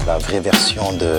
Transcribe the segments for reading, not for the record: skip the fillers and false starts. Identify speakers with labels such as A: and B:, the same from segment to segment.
A: la vraie version de...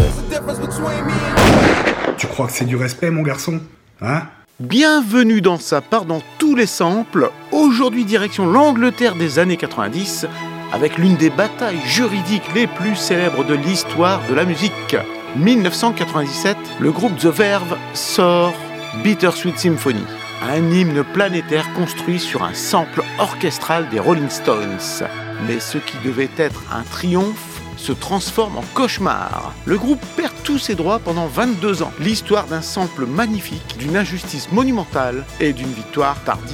B: Tu crois que c'est du respect, mon garçon ? Hein ?
C: Bienvenue dans Ça part dans tous les samples. Aujourd'hui, direction l'Angleterre des années 90, avec l'une des batailles juridiques les plus célèbres de l'histoire de la musique. 1997, le groupe The Verve sort Bittersweet Symphony, un hymne planétaire construit sur un sample orchestral des Rolling Stones. Mais ce qui devait être un triomphe se transforme en cauchemar. Le groupe perd tous ses droits pendant 22 ans. L'histoire d'un sample magnifique, d'une injustice monumentale et d'une victoire tardive.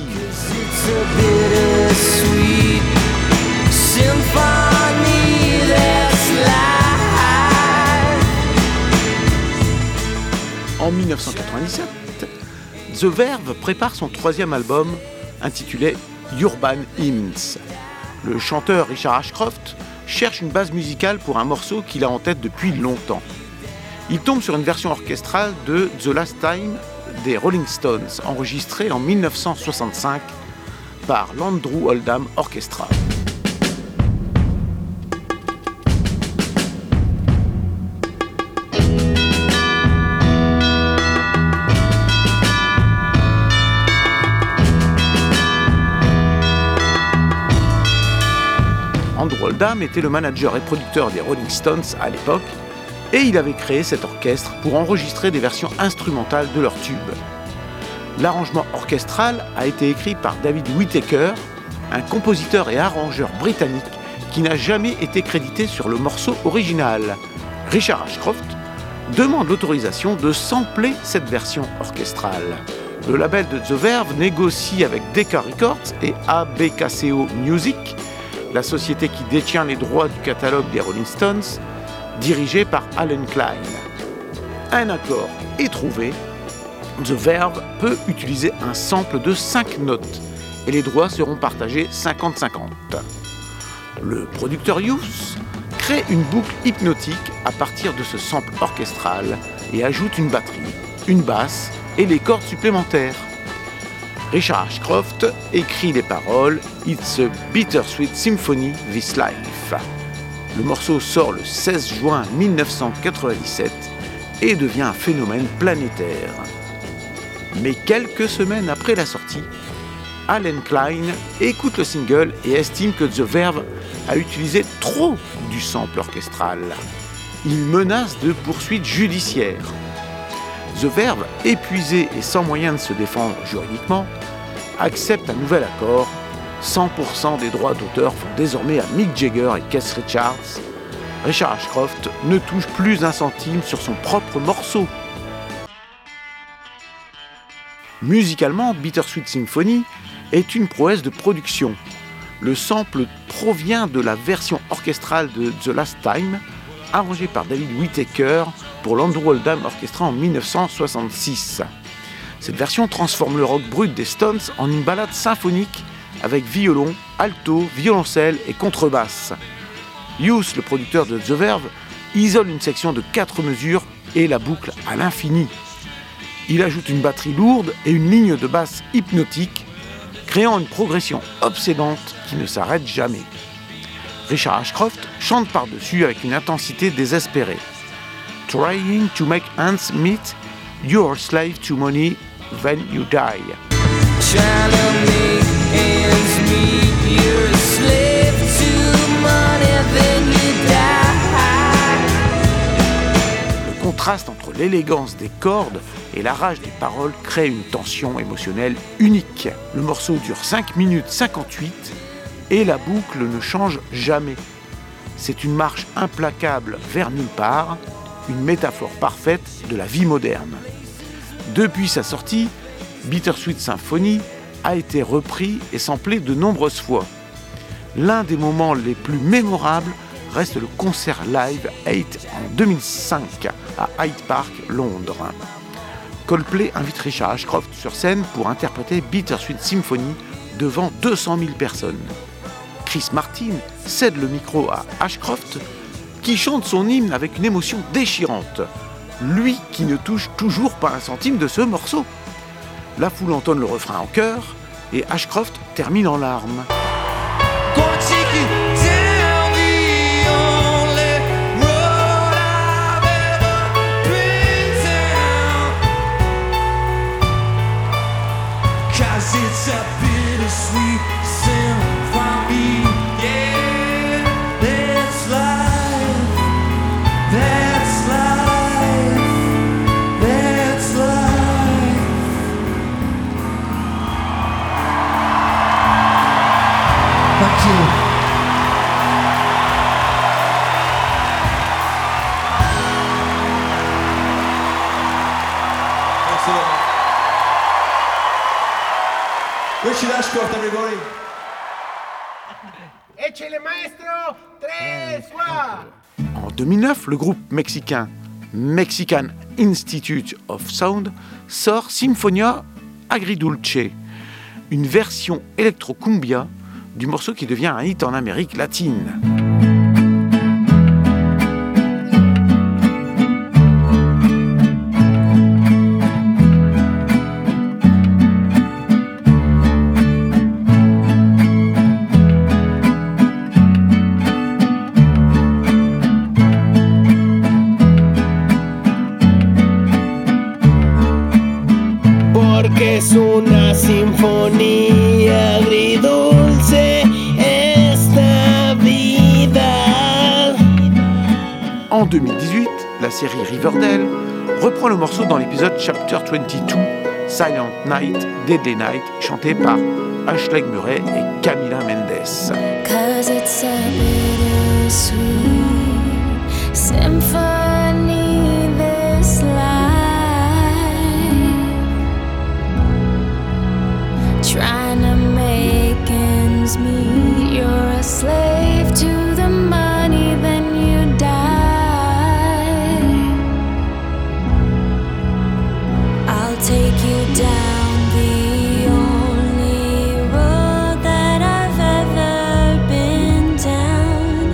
C: En 1997, The Verve prépare son troisième album intitulé Urban Hymns. Le chanteur Richard Ashcroft cherche une base musicale pour un morceau qu'il a en tête depuis longtemps. Il tombe sur une version orchestrale de The Last Time des Rolling Stones, enregistrée en 1965 par l'Andrew Oldham Orchestra. Andrew Oldham était le manager et producteur des Rolling Stones à l'époque, et il avait créé cet orchestre pour enregistrer des versions instrumentales de leurs tubes. L'arrangement orchestral a été écrit par David Whittaker, un compositeur et arrangeur britannique qui n'a jamais été crédité sur le morceau original. Richard Ashcroft demande l'autorisation de sampler cette version orchestrale. Le label de The Verve négocie avec Decca Records et ABKCO Music, la société qui détient les droits du catalogue des Rolling Stones, dirigée par Allen Klein. Un accord est trouvé. The Verve peut utiliser un sample de 5 notes et les droits seront partagés 50-50. Le producteur Hughes crée une boucle hypnotique à partir de ce sample orchestral et ajoute une batterie, une basse et les cordes supplémentaires. Richard Ashcroft écrit les paroles « It's a bittersweet symphony, this life ». Le morceau sort le 16 juin 1997 et devient un phénomène planétaire. Mais quelques semaines après la sortie, Allen Klein écoute le single et estime que The Verve a utilisé trop du sample orchestral. Il menace de poursuites judiciaires. The Verve, épuisé et sans moyen de se défendre juridiquement, accepte un nouvel accord. 100% des droits d'auteur vont désormais à Mick Jagger et Keith Richards. Richard Ashcroft ne touche plus un centime sur son propre morceau. Musicalement, Bittersweet Symphony est une prouesse de production. Le sample provient de la version orchestrale de The Last Time, arrangée par David Whittaker pour l'Andrew Oldham Orchestra en 1966. Cette version transforme le rock brut des Stones en une ballade symphonique avec violon, alto, violoncelle et contrebasse. Hughes, le producteur de The Verve, isole une section de 4 mesures et la boucle à l'infini. Il ajoute une batterie lourde et une ligne de basse hypnotique, créant une progression obsédante qui ne s'arrête jamais. Richard Ashcroft chante par-dessus avec une intensité désespérée. Trying to make ends meet, you're a slave to money when you die. Trying to make ends meet, you're a slave to money when you die. Le contraste entre l'élégance des cordes et la rage des paroles crée une tension émotionnelle unique. Le morceau dure 5 minutes 58 et la boucle ne change jamais. C'est une marche implacable vers nulle part, une métaphore parfaite de la vie moderne. Depuis sa sortie, Bittersweet Symphony a été repris et samplé de nombreuses fois. L'un des moments les plus mémorables reste le concert live 8 en 2005 à Hyde Park, Londres. Coldplay invite Richard Ashcroft sur scène pour interpréter Bittersweet Symphony devant 200 000 personnes. Chris Martin cède le micro à Ashcroft, qui chante son hymne avec une émotion déchirante. Lui qui ne touche toujours pas un centime de ce morceau. La foule entonne le refrain en chœur et Ashcroft termine en larmes.
A: It's a bittersweet symphony. Yeah, that's life. That's life. That's life. Thank you. Richard Ashcroft, everybody.
D: Échele maestro, 3 fois.
C: En 2009, le groupe mexicain Mexican Institute of Sound sort Sinfonia Agridulce, une version électro-cumbia du morceau qui devient un hit en Amérique latine.
E: Es una sinfonía agridulce esta vida.
C: En 2018, la série Riverdale reprend le morceau dans l'épisode Chapter 22, Silent Night, Deadly Night, chanté par Ashley Murray et Camila Mendes.
F: 'Cause it's a bittersweet symphony, this life. Trying to make ends meet, you're a slave to the money, then you die. I'll take you down the only road that I've ever been down.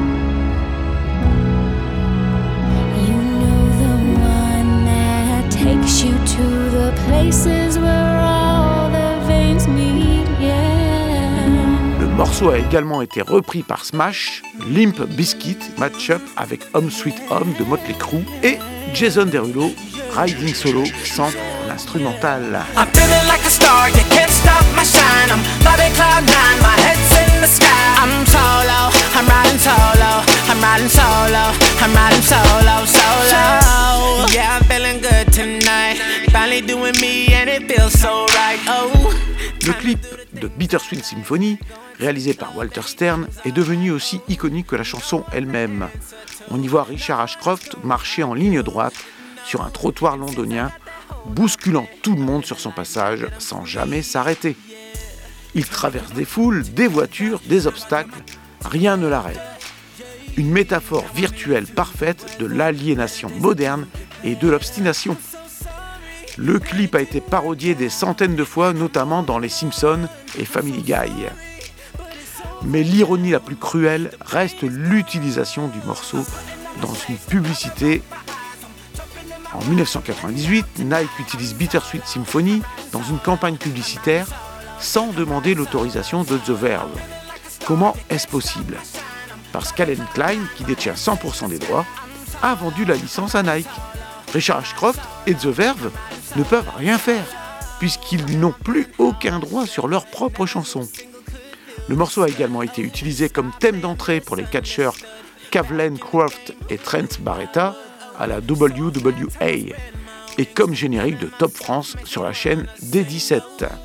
F: You know the one that takes you to the places where all the veins meet, yeah.
C: Le morceau a également été repris par Smash, Limp Bizkit, match-up avec Home Sweet Home de Motley Crue et Jason Derulo, Riding Solo, sample l'instrumental.
G: I'm feeling like a star, you can't stop my shine. I'm flying cloud nine, my head's in the sky. I'm solo, I'm riding solo, I'm riding solo, I'm riding solo, solo. Yeah, I'm feeling good tonight. Finally doing me and it feels so right. Oh.
C: Le clip de Bittersweet Symphony, réalisé par Walter Stern, est devenu aussi iconique que la chanson elle-même. On y voit Richard Ashcroft marcher en ligne droite sur un trottoir londonien, bousculant tout le monde sur son passage sans jamais s'arrêter. Il traverse des foules, des voitures, des obstacles, rien ne l'arrête. Une métaphore virtuelle parfaite de l'aliénation moderne et de l'obstination. Le clip a été parodié des centaines de fois, notamment dans Les Simpsons et Family Guy. Mais l'ironie la plus cruelle reste l'utilisation du morceau dans une publicité. En 1998, Nike utilise Bittersweet Symphony dans une campagne publicitaire sans demander l'autorisation de The Verve. Comment est-ce possible ? Parce qu'Allen Klein, qui détient 100% des droits, a vendu la licence à Nike. Richard Ashcroft et The Verve ne peuvent rien faire, puisqu'ils n'ont plus aucun droit sur leurs propres chansons. Le morceau a également été utilisé comme thème d'entrée pour les catcheurs Cavlen Croft et Trent Barreta à la WWA, et comme générique de Top France sur la chaîne D17.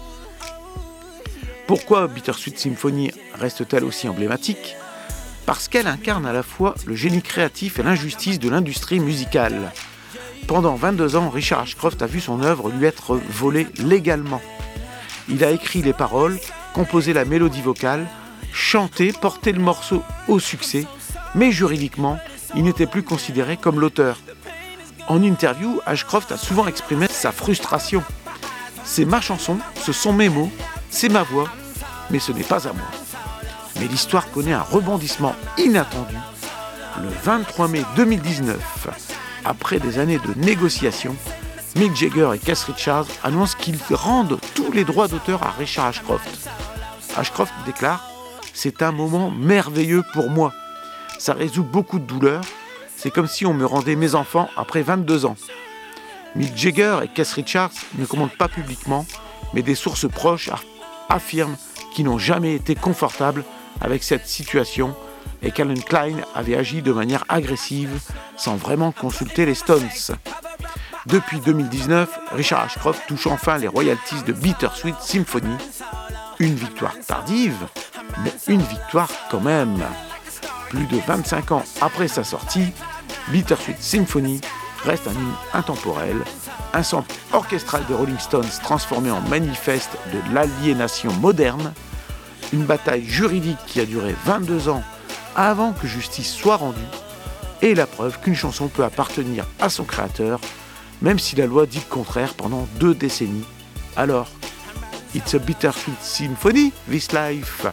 C: Pourquoi Bittersweet Symphony reste-t-elle aussi emblématique ? Parce qu'elle incarne à la fois le génie créatif et l'injustice de l'industrie musicale. Pendant 22 ans, Richard Ashcroft a vu son œuvre lui être volée légalement. Il a écrit les paroles, composé la mélodie vocale, chanté, porté le morceau au succès, mais juridiquement, il n'était plus considéré comme l'auteur. En interview, Ashcroft a souvent exprimé sa frustration. C'est ma chanson, ce sont mes mots, c'est ma voix, mais ce n'est pas à moi. Mais l'histoire connaît un rebondissement inattendu. Le 23 mai 2019, après des années de négociations, Mick Jagger et Keith Richards annoncent qu'ils rendent tous les droits d'auteur à Richard Ashcroft. Ashcroft déclare « C'est un moment merveilleux pour moi. Ça résout beaucoup de douleur. C'est comme si on me rendait mes enfants après 22 ans. » Mick Jagger et Keith Richards ne commentent pas publiquement, mais des sources proches affirment qu'ils n'ont jamais été confortables avec cette situation et qu'Allen Klein avait agi de manière agressive sans vraiment consulter les Stones. Depuis 2019, Richard Ashcroft touche enfin les royalties de Bittersweet Symphony. Une victoire tardive, mais une victoire quand même. Plus de 25 ans après sa sortie, Bittersweet Symphony reste un hymne intemporel, un sample orchestral de Rolling Stones transformé en manifeste de l'aliénation moderne, une bataille juridique qui a duré 22 ans avant que justice soit rendue, et la preuve qu'une chanson peut appartenir à son créateur, même si la loi dit le contraire pendant 2 décennies. Alors, it's a bittersweet symphony, this life.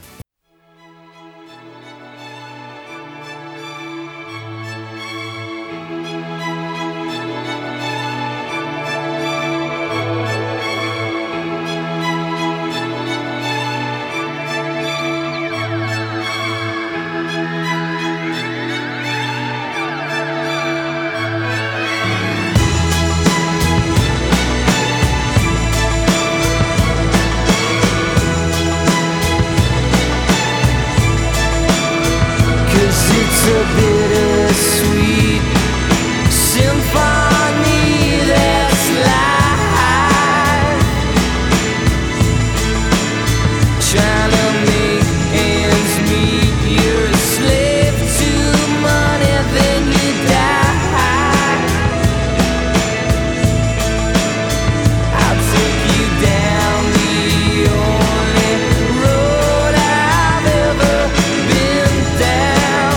G: It's a bittersweet symphony that's life, trying to make ends meet. You're a slave to money, then you die. I'll take you down the only road I've ever been down.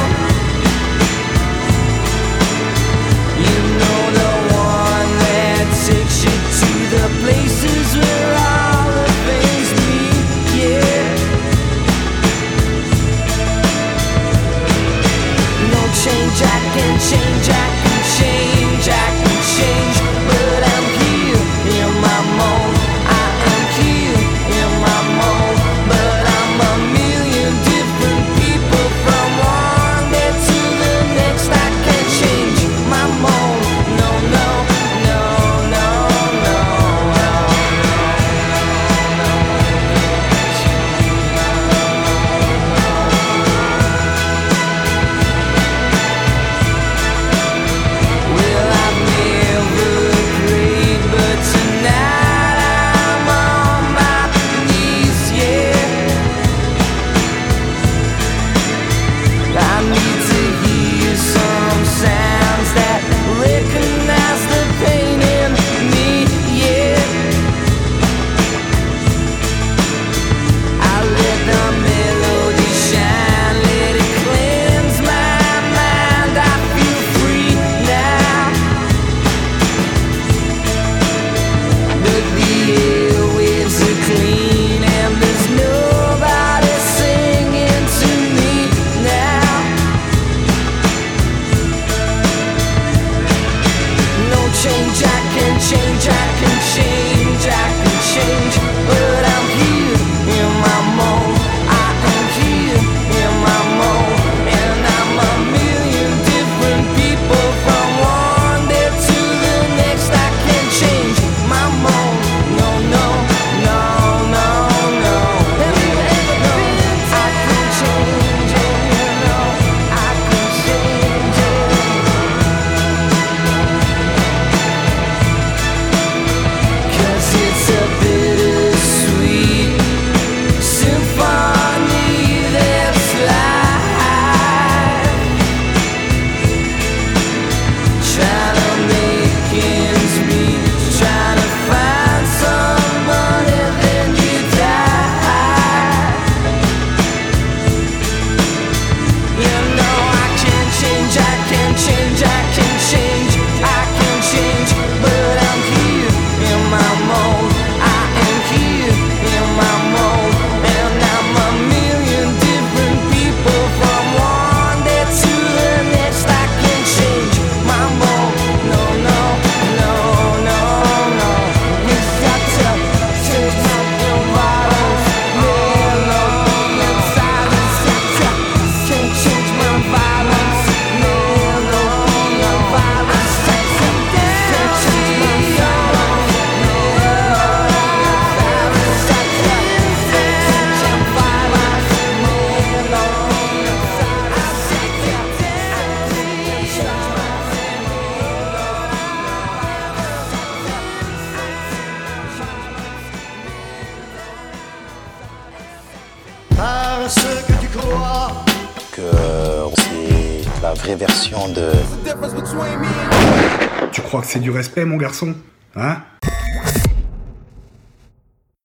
G: You know, the one that takes you to the places where all the things meet, yeah. No change, I can change, I can change, I can change, but I'm here in my mold. I am here in my mold, but I'm a million different people from one day to the next. I can't change my mold. No, no, no, no, no, no, no, no.
H: vraie version de...
B: Tu crois que c'est du respect, mon garçon? Hein?